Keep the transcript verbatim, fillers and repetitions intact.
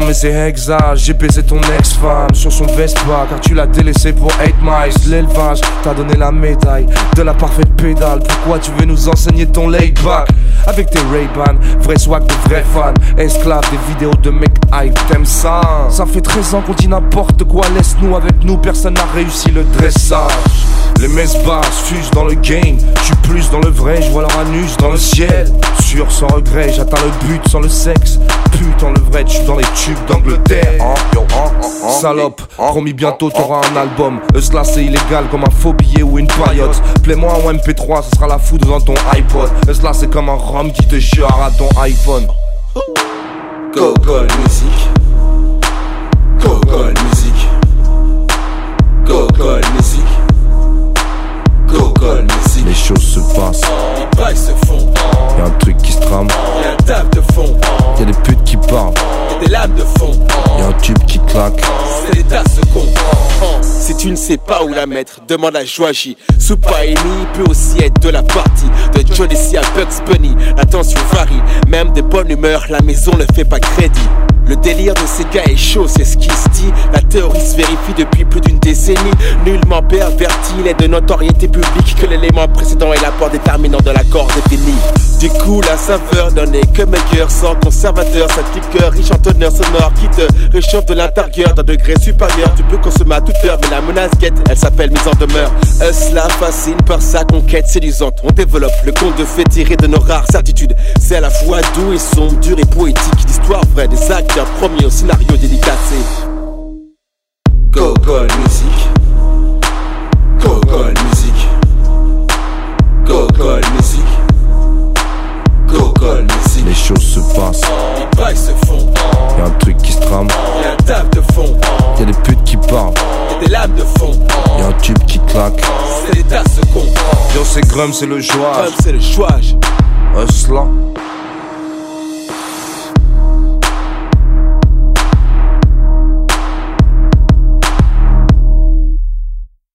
mais c'est Hexa, j'ai baisé ton ex-femme sur son Vespa, car tu l'as délaissé pour eight miles. L'élevage t'a donné la médaille de la parfaite pédale. Pourquoi tu veux nous enseigner ton laid-back avec tes Ray-Ban, vrai swag de vrais fans, esclaves des vidéos de mecs hype, t'aimes ça? Ça fait treize ans qu'on dit n'importe quoi, laisse-nous avec nous, personne n'a réussi le dressage. Les messes basses fusent dans le game, j'suis plus dans le vrai, j'vois leur anus dans le ciel. Sûr sans regret, j'atteins le but sans le sexe. Putain le vrai, j'suis dans les tubes d'Angleterre. Salope, promis bientôt t'auras un album. Cela c'est illégal comme un faux billet ou une paillote. Plais-moi un M P trois, ce sera la foudre dans ton iPod. Cela c'est comme un rhum qui te chiera à ton iPhone. Gogol musique, Gogol musique, Gogol musique, Gogol musique. Les choses se passent, les bails se font, y'a un truc qui se trame, y'a un taf de fond, y'a des putes qui parlent, y'a des lames de fond, y'a un tube qui claque. C'est l'état ce con. Si tu ne sais pas où la mettre, demande à Joaji. Soupaini peut aussi être de la partie. De Johnny C à Bugs Bunny, la tension varie. Même de bonne humeur, la maison ne fait pas crédit. Le délire de ces gars est chaud, c'est ce qui se dit. La théorie se vérifie depuis plus d'une décennie. Nullement perverti, il est de notoriété publique que l'élément précédent est l'apport déterminant de l'accord défini. Du coup, la saveur n'en est que meilleure. Sans conservateur, cette liqueur riche en teneur sonore qui te réchauffe de l'intérieur d'un degré supérieur. Tu peux consommer à toute heure, mais la menace guette, elle s'appelle mise en demeure. Cela fascine par sa conquête séduisante. On développe le conte de fées tiré de nos rares certitudes. C'est à la fois doux et sombre, dur et poétique. L'histoire vraie des acteurs promis au scénario dédicacé. Gogol musique, Gogol musique, Gogol musique, Gogol musique. Les choses se passent, les bails se font, y'a un truc qui se trame, y'a un taf de fond, y'a des putes qui parlent, y'a des lames de fond, y'a un tube qui claque. C'est l'état ce con. Yo c'est Grum, c'est le joie, Comme c'est le chouage. Hustler.